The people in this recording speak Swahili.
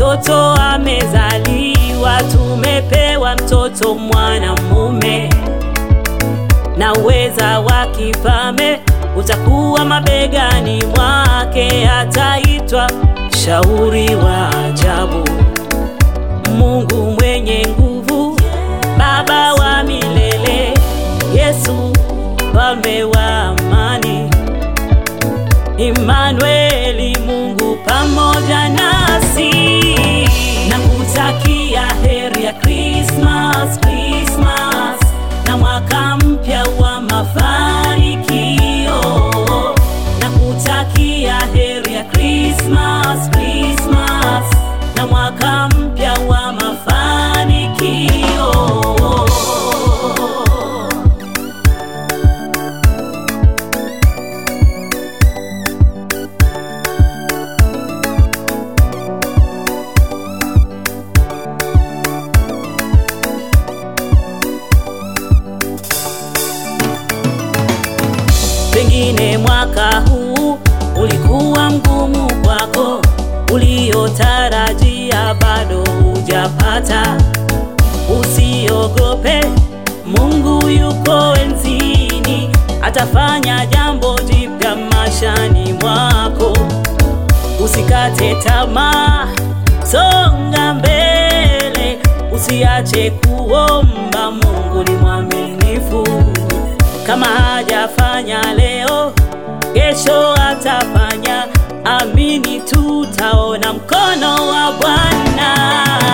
mtoto amezaliwa, tumepewa mtoto mwanamume, na uweza wa kifalme utakuwa mabegani mwake. Ataitwa Shauri wa Ajabu, Mungu mwenye nguvu, Baba wa milele, Yesu mfalme wa amani, Immanueli, Mungu pamoja nasi. Nakutakia heri ya Christmas, Christmas, na mwaka mpya wa mafanikio. Nakutakia heri ya Christmas, Christmas, na mwaka mpya wa mafanikio. Pengine mwaka huu ulikuwa mgumu kwako, uliotarajia bado hujapata. Usiogope, Mungu yuko enzini, atafanya jambo jipya maishani mwako. Usikate tamaa, songa mbele, usiache kuomba, Mungu ni mwaminifu. Kama hajafanya leo, kesho atafanya. Amini, tutaona mkono wa Bwana.